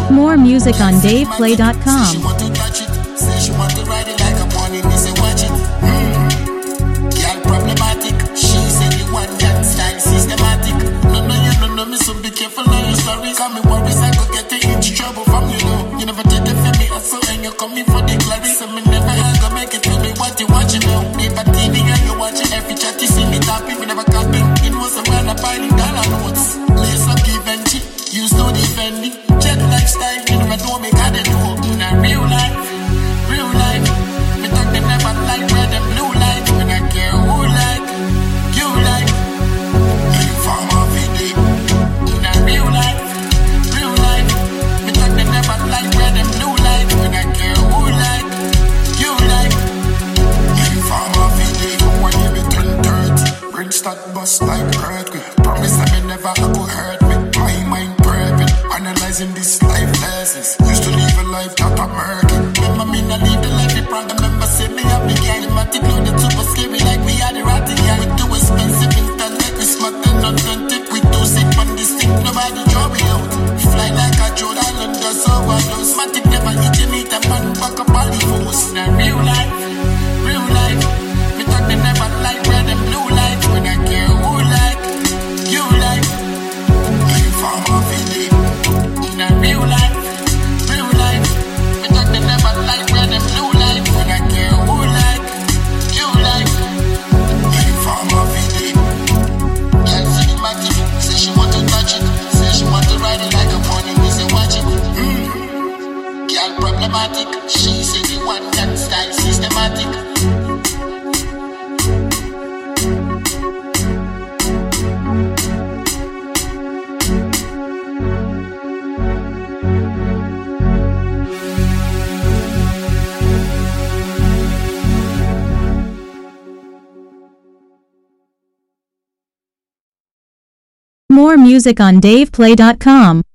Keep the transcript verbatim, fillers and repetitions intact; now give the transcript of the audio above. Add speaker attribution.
Speaker 1: More music on dave play dot com.
Speaker 2: She want to touch it, say she want to ride it like a pony, me say watch it. Mm. Girl problematic, she say the one that style systematic. No, no, you no know me, so be careful on your stories. Call me worries, I go get into trouble from you know. You never take it for me, I saw and you coming for the glory. So me never had to make it tell me what you watching now. Paper T V and you watching every chat you see me tapping. Me never capping, it was a man up buying dollar notes. Lace up give and cheap, use no defending. Jet lifestyle, you never know me got it do. In a real life, real life, me talk them never like red and blue light. When I care who like, you like. Inform of it. In a real life, real life, me talk them never like red and blue light. When I care who like, you like. Inform of it. When you be turn thirty, brain start bust like earthquake. Promise that me never go hurt me. My mind perfect, analyzing this life lessons. Used to live a life that I'm murky. Remember me not leave the life it brought. Remember say me happy gang. Matic loaded super scary like we had the ratty gang. We too expensive instant like we smart and authentic. We too sick on this thing, nobody draw me out. Fly like a Jordan under so I lose. Matic never eat you meet a man back up all the force. In a real life, real life, me talk they never like red and blue light. When I care who like, you like. Inform of it. In a real life, real life, me talk they never like red and blue light. When I care who like, you like. Inform of it. Girl cinematic, say she want to touch it, say she want to ride it like a pony, we say watch it. Mm. Girl problematic, she say the one that style systematic.
Speaker 1: More music on dave play dot com.